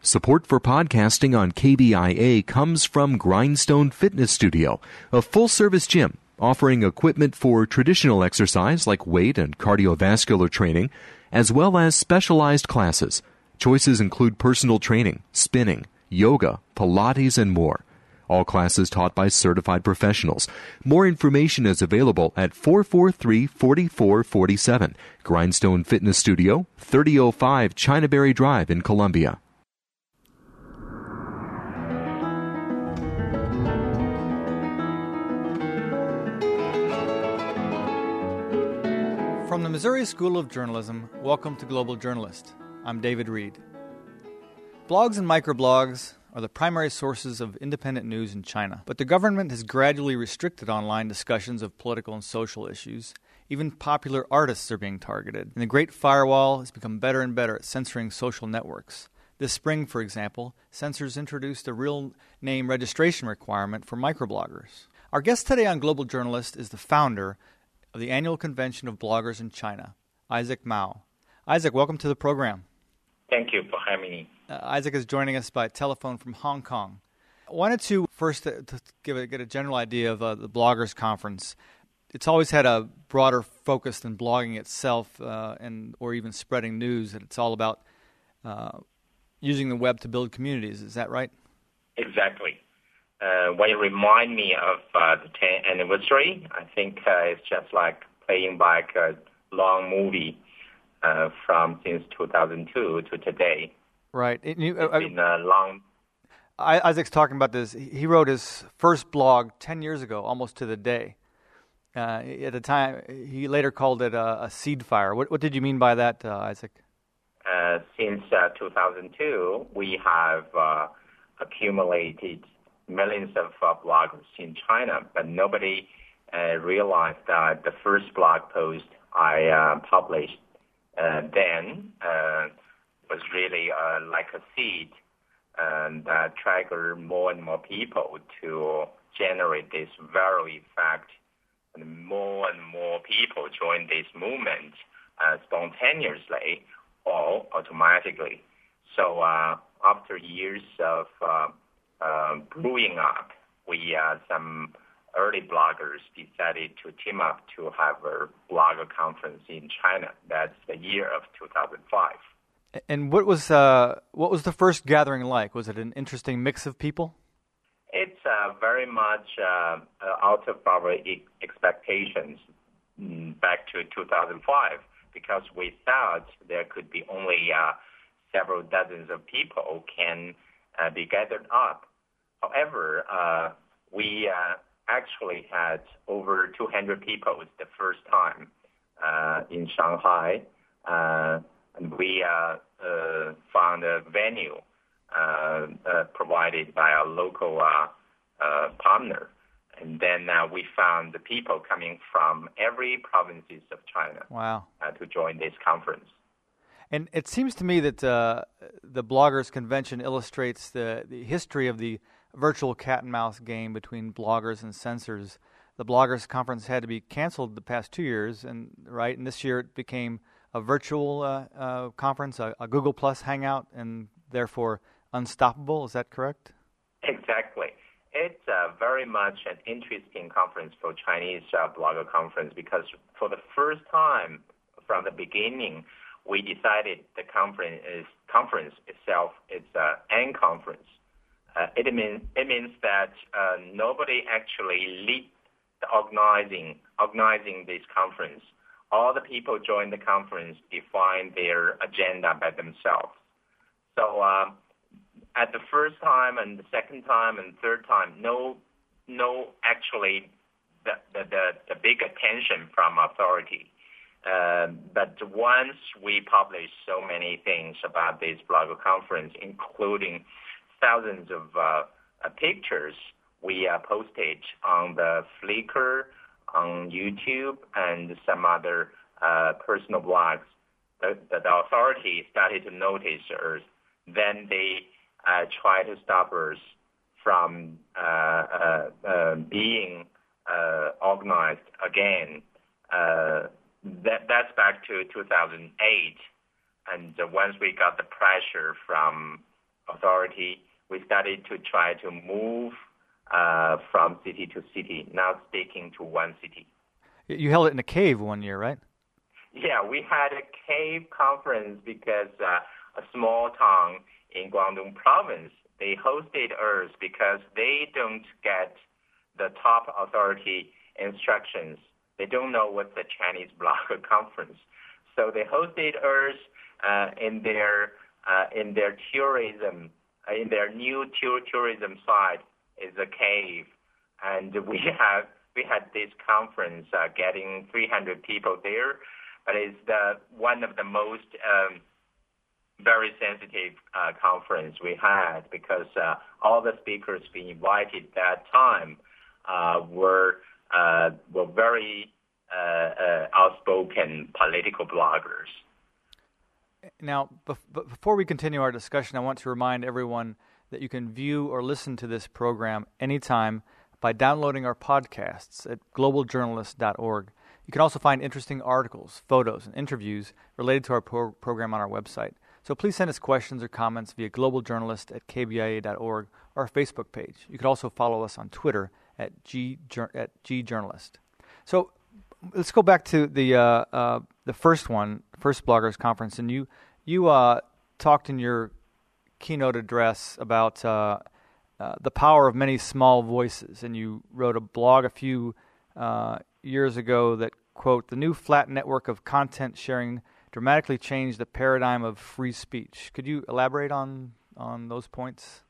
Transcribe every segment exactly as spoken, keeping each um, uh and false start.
Support for podcasting on K B I A comes from Grindstone Fitness Studio, a full-service gym offering equipment for traditional exercise like weight and cardiovascular training, as well as specialized classes. Choices include personal training, spinning, yoga, Pilates, and more. All classes taught by certified professionals. More information is available at four four three, four four four seven. Grindstone Fitness Studio, thirty oh five Chinaberry Drive in Columbia. From the Missouri School of Journalism, welcome to Global Journalist. I'm David Reed. Blogs and microblogs are the primary sources of independent news in China, but the government has gradually restricted online discussions of political and social issues. Even popular artists are being targeted, and the Great Firewall has become better and better at censoring social networks. This spring, for example, censors introduced a real name registration requirement for microbloggers. Our guest today on Global Journalist is the founder of the Annual Convention of Bloggers in China, Isaac Mao. Isaac, welcome to the program. Thank you for having me. Uh, Isaac is joining us by telephone from Hong Kong. I wanted to first uh, to give a, get a general idea of uh, the Bloggers Conference. It's always had a broader focus than blogging itself uh, and or even spreading news. That it's all about uh, using the web to build communities. Is that right? Exactly. Uh, when you remind me of uh, the tenth anniversary, I think uh, it's just like playing back a long movie uh, from since two thousand two to today. Right. It, you, it's uh, been a long... I, Isaac's talking about this. He wrote his first blog ten years ago, almost to the day. Uh, at the time, he later called it a, a seed fire. What, what did you mean by that, uh, Isaac? Uh, since uh, two thousand two, we have uh, accumulated millions of uh, bloggers in China, but nobody uh, realized that the first blog post I uh, published uh, then uh, was really uh, like a seed um, that triggered more and more people to generate this viral effect, and more and more people join this movement uh, spontaneously or automatically. So uh, after years of uh, Uh, brewing up, we, uh, some early bloggers decided to team up to have a blogger conference in China. That's the year of two thousand five. And what was uh, what was the first gathering like? Was it an interesting mix of people? It's uh, very much uh, out of our e- expectations back to two thousand five, because we thought there could be only uh, several dozens of people can uh, be gathered up. However, uh, we uh, actually had over two hundred people the first time uh, in Shanghai, uh, and we uh, uh, found a venue uh, uh, provided by a local uh, uh, partner, and then uh, we found the people coming from every provinces of China. Wow. uh, to join this conference. And it seems to me that uh, the Bloggers Convention illustrates the, the history of the virtual cat and mouse game between bloggers and censors. The Bloggers Conference had to be canceled the past two years, and right, and this year it became a virtual uh, uh, conference, a, a Google Plus Hangout, and therefore unstoppable. Is that correct? Exactly. It's uh, very much an interesting conference for Chinese uh, blogger conference, because for the first time from the beginning, we decided the conference is conference itself is an conference. Uh, it means it means that uh, nobody actually lead the organizing organizing this conference. All the people join the conference define their agenda by themselves. So uh, at the first time and the second time and third time, no no actually the the the, the big attention from authority. Uh, but once we published so many things about this blogger conference, including thousands of uh, uh, pictures we uh, posted on the Flickr, on YouTube, and some other uh, personal blogs, the, the authorities started to notice us. Then they uh, try to stop us from uh, uh, uh, being uh, organized again. Uh, that, that's back to two thousand eight. And uh, once we got the pressure from authority, we started to try to move uh, from city to city, not sticking to one city. You held it in a cave one year, right? Yeah, we had a cave conference because uh, a small town in Guangdong province, they hosted us because they don't get the top authority instructions. They don't know what's the Chinese Blogger Conference. So they hosted us uh, in their uh, in their tourism, uh, in their new tour- tourism site is a cave. And we have we had this conference uh, getting three hundred people there, but it's the one of the most um, very sensitive uh, conference we had because uh, all the speakers we invited that time uh, were uh, were very uh, uh, outspoken political bloggers. Now, bef- before we continue our discussion, I want to remind everyone that you can view or listen to this program anytime by downloading our podcasts at global journalist dot org. You can also find interesting articles, photos, and interviews related to our pro- program on our website. So please send us questions or comments via global journalist at k b i a dot org or our Facebook page. You can also follow us on Twitter at G at gjournalist. So let's go back to the uh, uh, the first one, first Bloggers Conference, and you you uh, talked in your keynote address about uh, uh, the power of many small voices, and you wrote a blog a few uh, years ago that, quote, the new flat network of content sharing dramatically changed the paradigm of free speech. Could you elaborate on, on those points?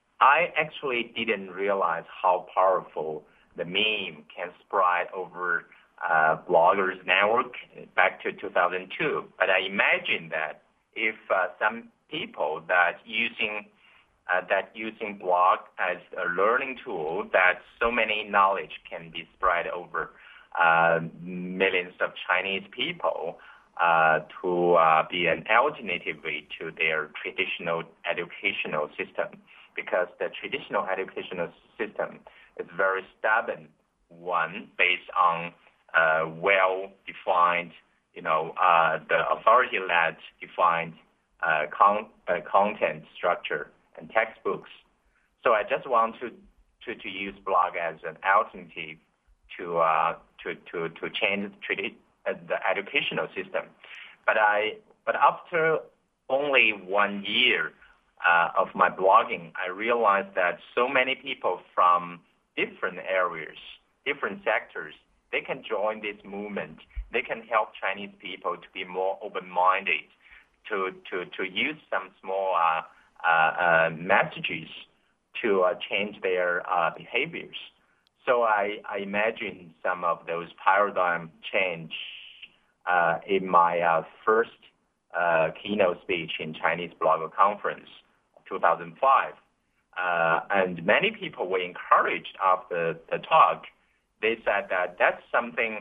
I actually didn't realize how powerful the meme can spread over uh, bloggers network back to two thousand two. But I imagine that if uh, some people that using uh, that using blog as a learning tool, that so many knowledge can be spread over uh, millions of Chinese people uh, to uh, be an alternative way to their traditional educational system, because the traditional educational system is very stubborn one based on uh, well-defined, you know, uh, the authority-led defined uh, con- uh, content structure and textbooks. So I just want to, to, to use blog as an alternative to uh, to, to to change the, tradi- uh, the educational system. But I but after only one year uh, of my blogging, I realized that so many people from different areas, different sectors, they can join this movement. They can help Chinese people to be more open-minded, to to, to use some small uh, uh, uh, messages to uh, change their uh, behaviors. So I, I imagine some of those paradigm change uh, in my uh, first uh, keynote speech in Chinese Blogger Conference, two thousand five. Uh, and many people were encouraged after the talk. They said that that's something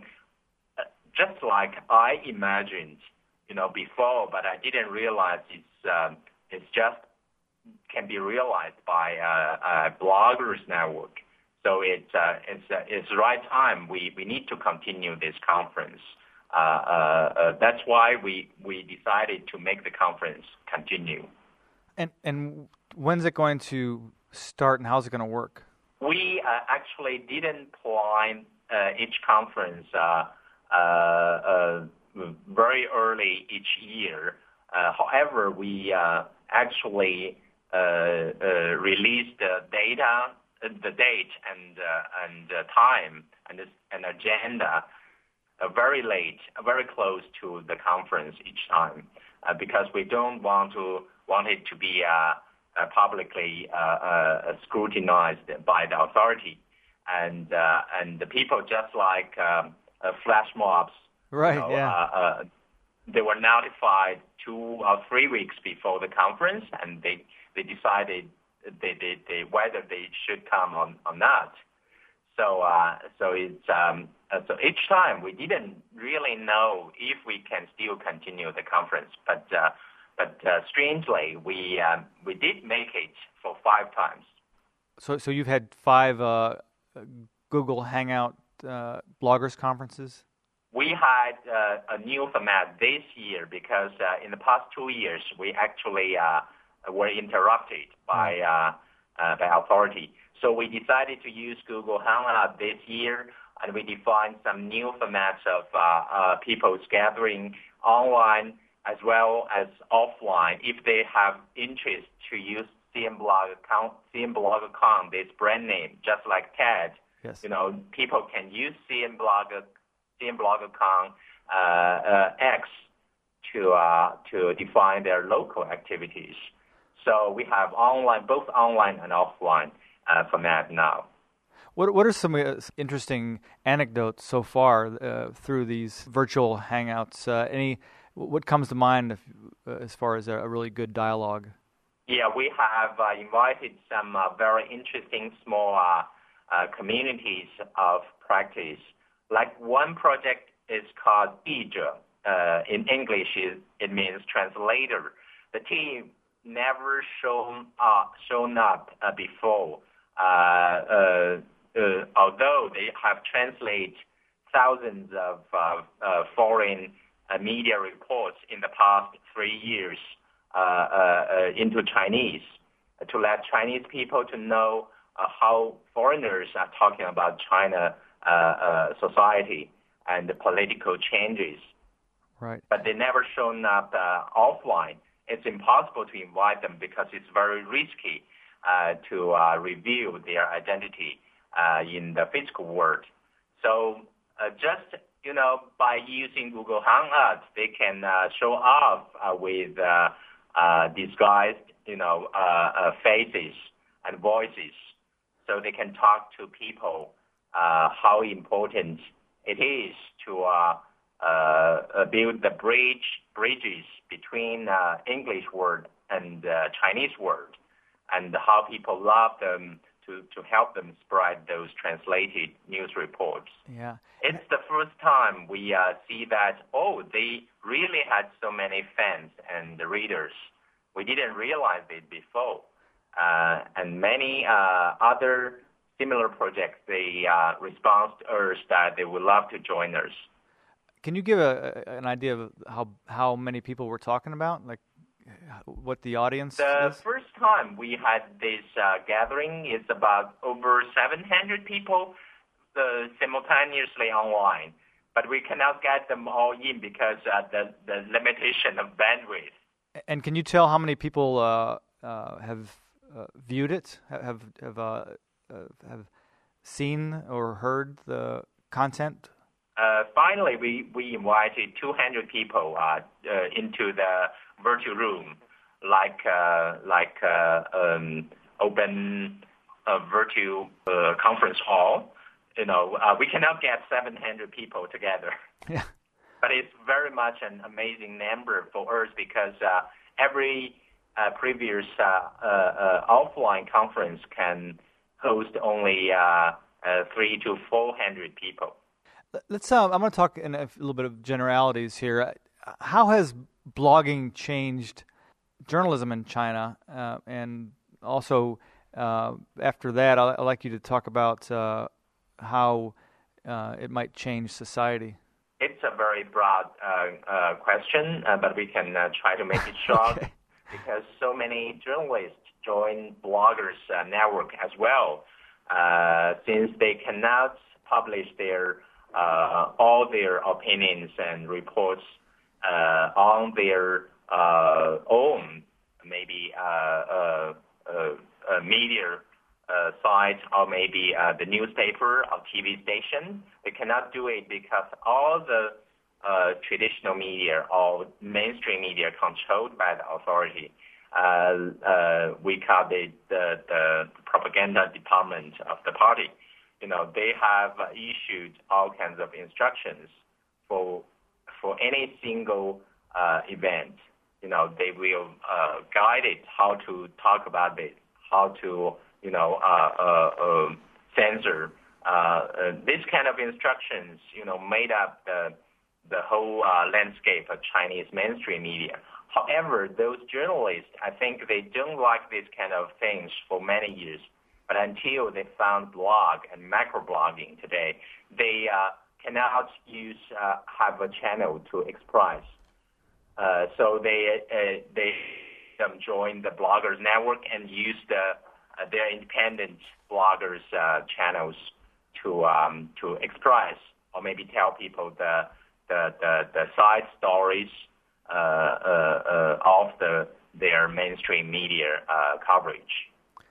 just like I imagined, you know, before, but I didn't realize it's um, it's just can be realized by uh, uh, bloggers network. So it's uh, it's uh, it's the right time. We, we need to continue this conference. Uh, uh, uh, that's why we we decided to make the conference continue. And and when's it going to start, and how's it going to work? We uh, actually didn't plan uh, each conference uh, uh, uh, very early each year. Uh, however, we uh, actually uh, uh, released the data, uh, the date, and uh, and uh, time, and an agenda uh, very late, very close to the conference each time, uh, because we don't want to want it to be uh, uh, publicly uh, uh, scrutinized by the authority, and uh, and the people just like um, uh, flash mobs. Right. You know, yeah. Uh, uh, they were notified two or three weeks before the conference, and they they decided they, they, they whether they should come or, or not. So uh, so it's um, uh, so each time we didn't really know if we can still continue the conference, but uh, but uh, strangely we um, we did make it for five times. So so you've had five uh, Google Hangout uh, bloggers conferences? We had uh, a new format this year because uh, in the past two years we actually uh, were interrupted by uh, uh, by authority. So we decided to use Google Hangout this year, and we defined some new formats of uh, uh, people's gathering online as well as offline. If they have interest to use C N Blog account, C N Blog account, this brand name, just like TED. Yes. You know, people can use C N Blog, C N Blog account uh, uh, X to uh, to define their local activities. So we have online, both online and offline uh, format now. What What are some uh, interesting anecdotes so far uh, through these virtual hangouts? Uh, any what comes to mind if, uh, as far as a, a really good dialogue? Yeah, we have uh, invited some uh, very interesting small uh, uh, communities of practice. Like one project is called 译者. Uh, in English, it, it means translator. The team never shown up, shown up uh, before. Uh, uh, uh, although they have translated thousands of uh, uh, foreign uh, media reports in the past three years uh, uh, uh, into Chinese, uh, to let Chinese people to know uh, how foreigners are talking about China uh, uh, society and the political changes. Right. But they never shown up uh, offline. It's impossible to invite them because it's very risky uh, to uh, reveal their identity uh, in the physical world. So uh, just, you know, by using Google Hangouts, they can uh, show off uh, with uh, uh, disguised, you know, uh, uh, faces and voices. So they can talk to people uh, how important it is to uh, uh, build the bridge bridges between uh, English word and uh, Chinese word, and how people love them to, to help them spread those translated news reports. Yeah. It's the first time we uh, see that, oh, they really had so many fans and readers. We didn't realize it before. Uh, and many uh, other similar projects, they uh, respond to us that they would love to join us. Can you give a, an idea of how how many people we're talking about, like what the audience The is? first time we had this uh, gathering is about over seven hundred people uh, simultaneously online, but we cannot get them all in because uh, the the limitation of bandwidth. And can you tell how many people uh, uh, have uh, viewed it, have have uh, uh, have seen or heard the content? Uh, finally, we, we invited two hundred people uh, uh, into the virtual room, like uh, like uh, um, open uh, virtual uh, conference hall. You know, uh, we cannot get seven hundred people together. Yeah. But it's very much an amazing number for us because uh, every uh, previous uh, uh, uh, offline conference can host only uh, uh, three to four hundred people. Let's. Uh, I'm going to talk in a little bit of generalities here. How has blogging changed journalism in China? Uh, and also, uh, after that, I'd like you to talk about uh, how uh, it might change society. It's a very broad uh, uh, question, uh, but we can uh, try to make it short okay. because so many journalists join bloggers uh, network as well, uh, since they cannot publish their Uh, all their opinions and reports uh, on their uh, own, maybe uh, uh, uh, uh, media uh, site or maybe uh, the newspaper or T V station. They cannot do it because all the uh, traditional media or mainstream media controlled by the authority. Uh, uh, we call it the, the propaganda department of the party. You know, they have issued all kinds of instructions for for any single uh, event. You know, they will uh, guide it how to talk about it, how to, you know, uh, uh, uh, censor. Uh, uh, this kind of instructions, you know, made up the the whole uh, landscape of Chinese mainstream media. However, those journalists, I think they don't like these kind of things for many years. But until they found blog and microblogging today, they uh, cannot use uh, have a channel to express. Uh, so they uh, they them join the bloggers network and use the uh, their independent bloggers uh, channels to um, to express or maybe tell people the the the, the side stories uh, uh, uh, of the their mainstream media uh, coverage.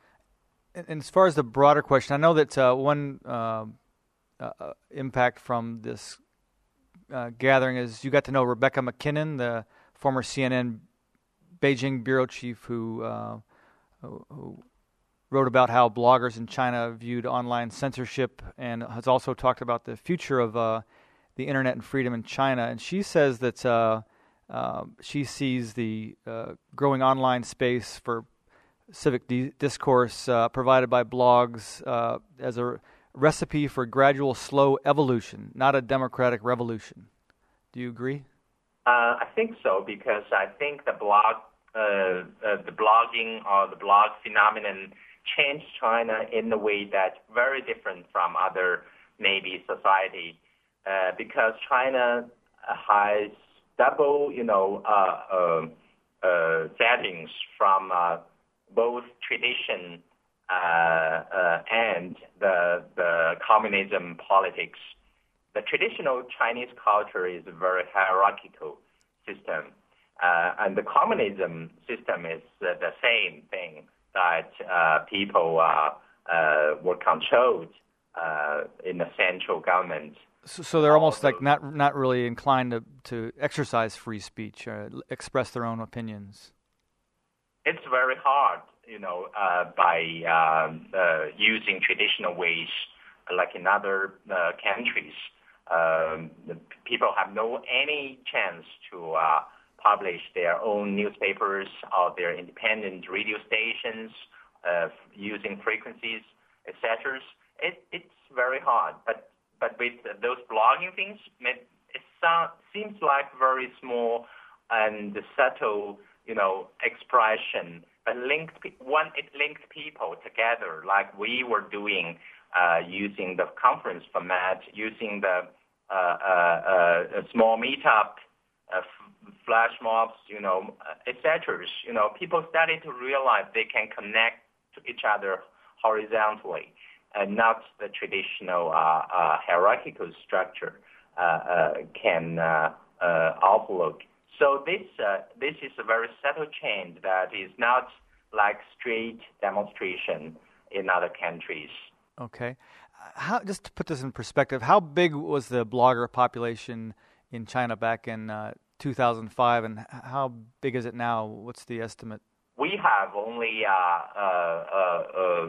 And, and as far as the broader question, I know that uh, one uh, uh, impact from this uh, gathering is you got to know Rebecca McKinnon, the former C N N Beijing bureau chief who, uh, who, who wrote about how bloggers in China viewed online censorship and has also talked about the future of uh, the internet and freedom in China. And she says that uh, uh, she sees the uh, growing online space for civic di- discourse uh, provided by blogs uh, as a recipe for gradual, slow evolution, not a democratic revolution. Do you agree? Uh, I think so, because I think the blog, uh, uh, the blogging or the blog phenomenon changed China in a way that's very different from other maybe society, uh, because China has double, you know, uh, uh, uh, settings from uh, both tradition uh, uh, and the the communism politics. The traditional Chinese culture is a very hierarchical system, uh, and the communism system is uh, the same thing, that uh, people uh, uh, were controlled uh, in the central government. So, so they're almost like not not really inclined to, to exercise free speech or express their own opinions. It's very hard, you know, uh, by um, uh, using traditional ways, like in other uh, countries. Um, the people have no any chance to uh, publish their own newspapers or their independent radio stations uh, using frequencies, et cetera. It, it's very hard, but but with those blogging things, it, it sound, seems like very small and subtle, you know, expression. But linked one, it linked people together, like we were doing uh, using the conference format, using the uh, uh, uh, small meetup, uh, f- flash mobs, you know, et cetera. You know, people started to realize they can connect to each other horizontally, and not the traditional uh, uh, hierarchical structure uh, uh, can uh, uh, outlook. So this uh, this is a very subtle change that is not like straight demonstration in other countries. Okay. How, just to put this in perspective, how big was the blogger population in China back in uh, two thousand five, and how big is it now? What's the estimate? We have only uh, uh, uh, uh,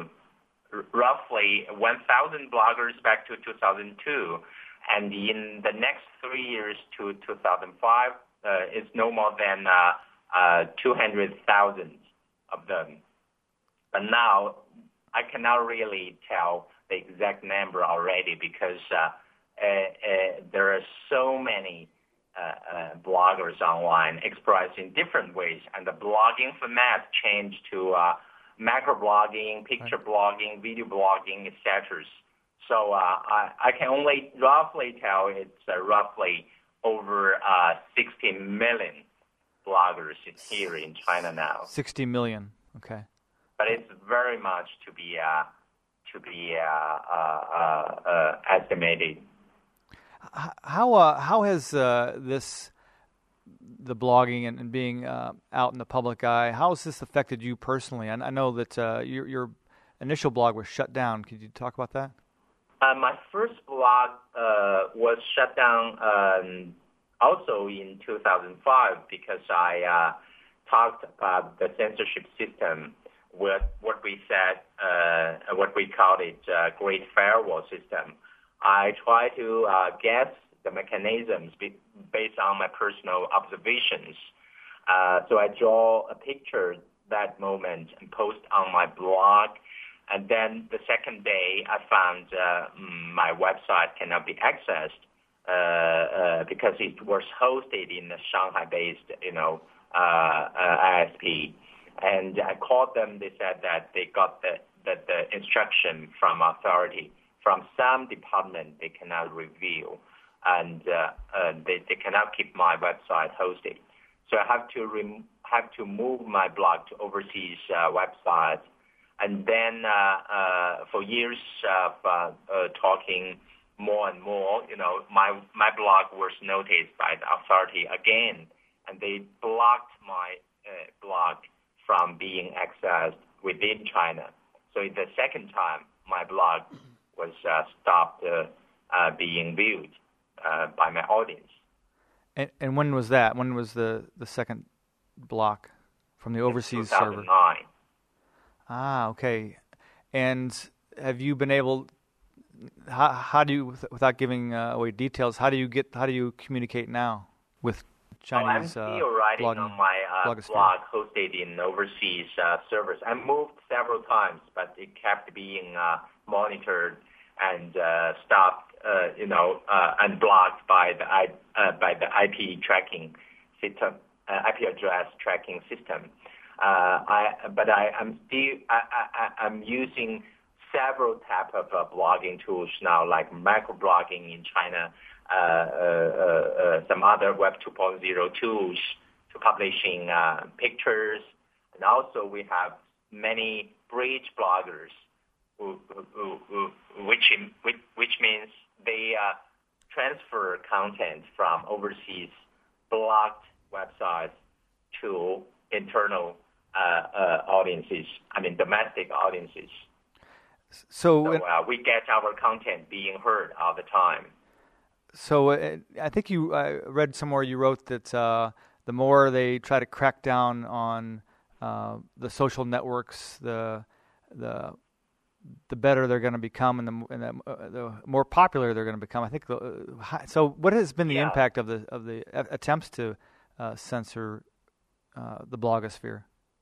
roughly one thousand bloggers back to two thousand two, and in the next three years to two thousand five, uh, it's no more than uh, uh, two hundred thousand of them. But now I cannot really tell the exact number already, because uh, uh, uh, there are so many uh, uh, bloggers online expressed in different ways, and the blogging format changed to uh, macroblogging, picture blogging, video blogging, et cetera. So uh, I, I can only roughly tell it's uh, roughly over uh, sixty million bloggers here in China now. sixty million, okay. But it's very much to be uh, to be uh, uh, uh, uh, estimated. How uh, how has uh, this the blogging and, and being uh, out in the public eye, how has this affected you personally? I, I know that uh, your your initial blog was shut down. Could you talk about that? Uh, my first blog uh, was shut down um, also in two thousand five, because I uh, talked about the censorship system, with what we said, uh, what we called it, uh, Great Firewall system. I try to uh, guess the mechanisms be- based on my personal observations. Uh, so I draw a picture that moment and post on my blog. And then the second day, I found uh, my website cannot be accessed uh, uh, because it was hosted in a Shanghai-based, you know, uh, uh, I S P. And I called them. They said that they got the, the, the instruction from authority, from some department they cannot reveal, and uh, uh, they, they cannot keep my website hosted. So I have to rem- have to move my blog to overseas uh, websites. And then uh, uh, for years of uh, uh, talking more and more, you know, my my blog was noticed by the authority again, and they blocked my uh, blog from being accessed within China. So the second time, my blog was uh, stopped uh, uh, being viewed uh, by my audience. And, and when was that? When was the, the second block from the overseas two thousand nine. server? Ah, okay. And have you been able? How, how do you, without giving uh, away details, how do you get? How do you communicate now with Chinese? Well, I'm uh, still writing blogging, on my uh, blogosphere? blog hosted in overseas uh, servers. I moved several times, but it kept being uh, monitored and uh, stopped, uh, you know, uh, and blocked by the I, uh, by the I P tracking system, uh, I P address tracking system. Uh, I, but I, I'm still, I, I, I'm using several type of uh, blogging tools now, like microblogging in China, uh, uh, uh, some other Web two point oh tools to publishing uh, pictures, and also we have many bridge bloggers, who, who, who, which which, which means they uh, transfer content from overseas blocked websites to internal Uh, uh, audiences, I mean domestic audiences. So, so uh, we get our content being heard all the time. So uh, I think you I read somewhere you wrote that uh, the more they try to crack down on uh, the social networks, the the the better they're going to become, and the and the, uh, the more popular they're going to become. I think. The, uh, so, what has been the yeah. impact of the of the attempts to uh, censor uh, the blogosphere?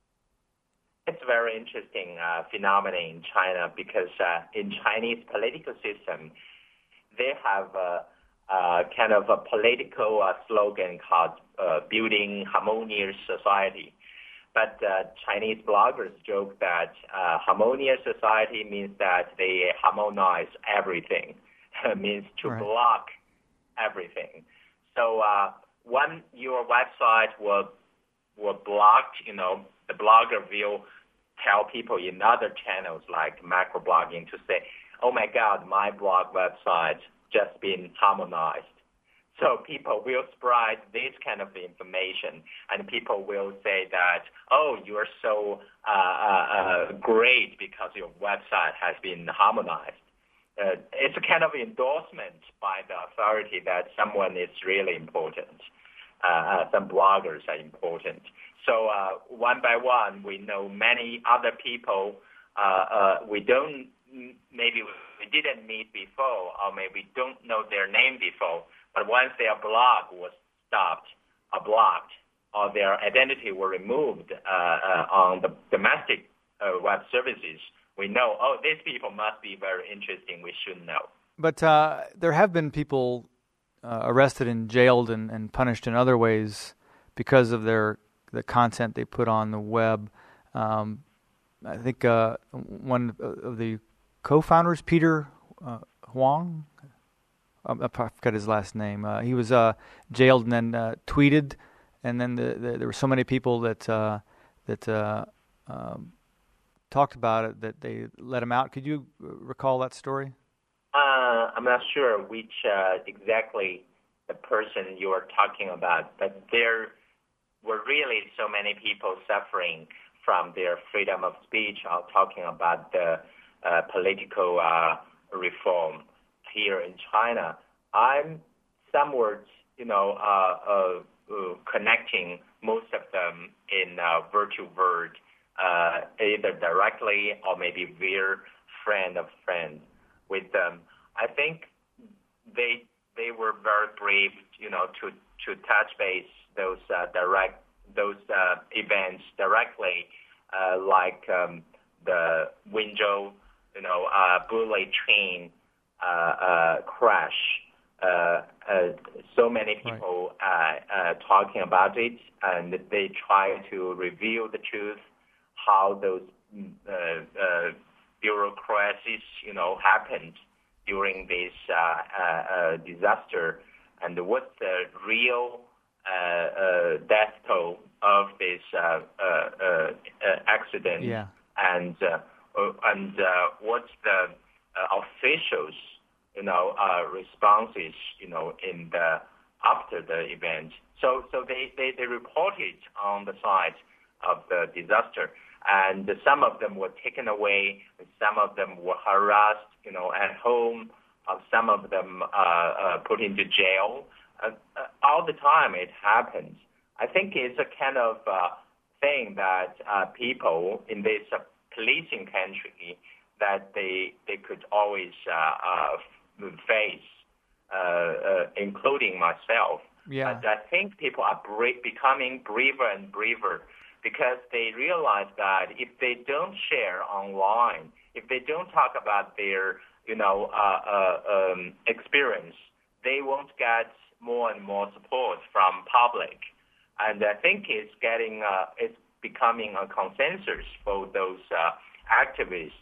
It's a very interesting uh, phenomenon in China because uh, in Chinese political system, they have a, a kind of a political uh, slogan called uh, building harmonious society. But uh, Chinese bloggers joke that uh, harmonious society means that they harmonize everything. It means to right. block everything. So uh, when your website will will blocked, you know, the blogger will tell people in other channels like microblogging to say, oh my God, my blog website just been harmonized. So people will spread this kind of information, and people will say that, oh, you're so uh, uh, great because your website has been harmonized. Uh, it's a kind of endorsement by the authority that someone is really important. Uh, uh, some bloggers are important. So uh, one by one, we know many other people uh, uh, we don't, maybe we didn't meet before, or maybe don't know their name before, but once their blog was stopped or blocked, or their identity were removed uh, uh, on the domestic uh, web services, we know, oh, these people must be very interesting. We should know. But uh, there have been people uh, arrested and jailed and, and punished in other ways because of their the content they put on the web. Um, I think uh, one of the co-founders, Peter uh, Huang, I forgot his last name. Uh, he was uh, jailed and then uh, tweeted, and then the, the, there were so many people that uh, that uh, um, talked about it that they let him out. Could you recall that story? Uh, I'm not sure which uh, exactly the person you are talking about, but there were really so many people suffering from their freedom of speech. I'm talking about the uh, political uh, reform here in China. I'm somewhat, you know, uh, uh, uh, connecting most of them in uh, virtual world, uh, either directly or maybe via friend of friend with them. I think they they were very brave, you know, to to touch base those uh, direct those uh, events directly, uh, like um, the Wenzhou, you know, uh, bullet train uh, uh, crash. Uh, uh, so many people right. uh, uh, talking about it, and they try to reveal the truth, how those uh, uh, bureaucracies, you know, happened during this uh, uh, uh, disaster, and what's the real uh, uh, death toll of this uh, happened, yeah. and uh, and uh, what's the uh, officials, you know, uh, responses, you know, in the after the event. So so they, they, they reported on the site of the disaster, and some of them were taken away, some of them were harassed, you know, at home, uh, some of them uh, uh, put into jail. Uh, uh, all the time it happens. I think it's a kind of uh, thing that uh, people in this uh, policing country that they they could always uh, uh, face, uh, uh, including myself. Yeah. But I think people are bra- becoming braver and braver because they realize that if they don't share online, if they don't talk about their, you know, uh, uh, um, experience, they won't get more and more support from public. And I think it's getting, uh, it's becoming a consensus for those uh, activists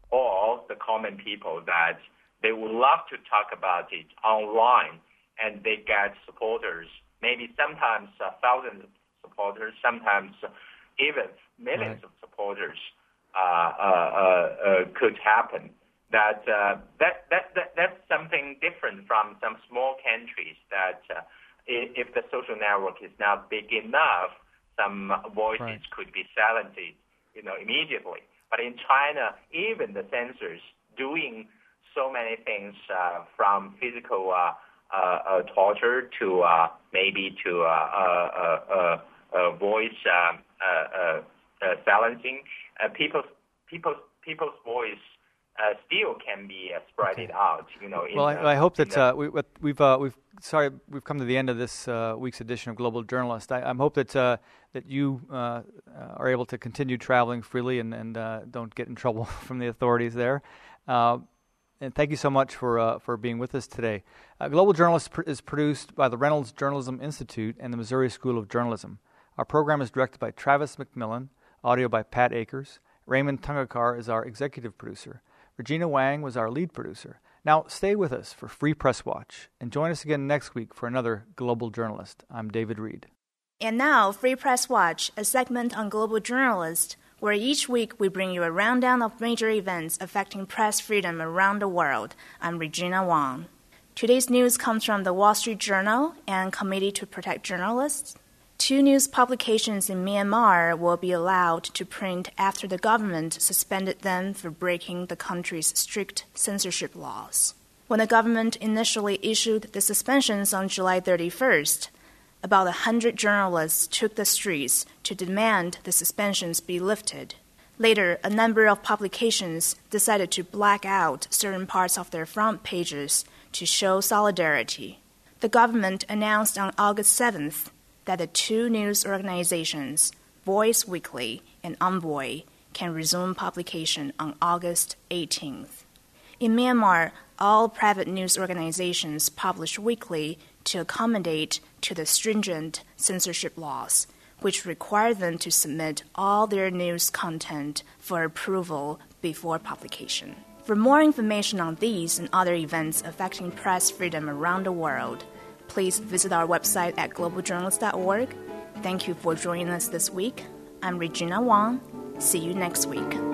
or the common people that they would love to talk about it online, and they get supporters, maybe sometimes uh, thousands of supporters, sometimes even millions right. of supporters uh, uh, uh, uh, could happen. That, uh, that, that, that that's something different from some small countries that uh, if the social network is not big enough, some voices right. could be silenced, you know, immediately. But in China, even the censors doing so many things uh, from physical uh, uh, uh, torture to uh, maybe to uh, uh, uh, uh, voice uh, uh, uh, silencing, uh, people's people's people's voice uh, still can be uh, spread okay. out. You know. In well, the, I, I hope that the, uh, we, we've uh, we've sorry we've come to the end of this uh, week's edition of Global Journalist. I, I hope that uh, that you uh, are able to continue traveling freely and and uh, don't get in trouble from the authorities there. Uh, And thank you so much for uh, for being with us today. Uh, Global Journalist pr- is produced by the Reynolds Journalism Institute and the Missouri School of Journalism. Our program is directed by Travis McMillan, audio by Pat Akers. Raymond Tungakar is our executive producer. Regina Wang was our lead producer. Now, stay with us for Free Press Watch and join us again next week for another Global Journalist. I'm David Reed. And now, Free Press Watch, a segment on Global Journalist, where each week we bring you a rundown of major events affecting press freedom around the world. I'm Regina Wang. Today's news comes from the Wall Street Journal and Committee to Protect Journalists. Two news publications in Myanmar will be allowed to print after the government suspended them for breaking the country's strict censorship laws. When the government initially issued the suspensions on July thirty-first, about one hundred journalists took the streets to demand the suspensions be lifted. Later, a number of publications decided to black out certain parts of their front pages to show solidarity. The government announced on August seventh that the two news organizations, Voice Weekly and Envoy, can resume publication on August eighteenth. In Myanmar, all private news organizations publish weekly to accommodate to the stringent censorship laws, which require them to submit all their news content for approval before publication. For more information on these and other events affecting press freedom around the world, please visit our website at global journalist dot org. Thank you for joining us this week. I'm Regina Wang. See you next week.